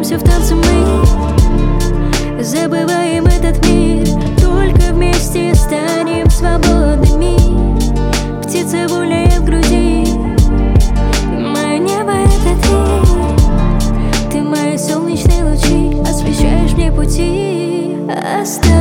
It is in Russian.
Кружимся в танце мы, забываем этот мир. Только вместе станем свободными. Птица воля в груди. Мое небо — это ты. Ты мои солнечные лучи, освещаешь мне пути. Оставь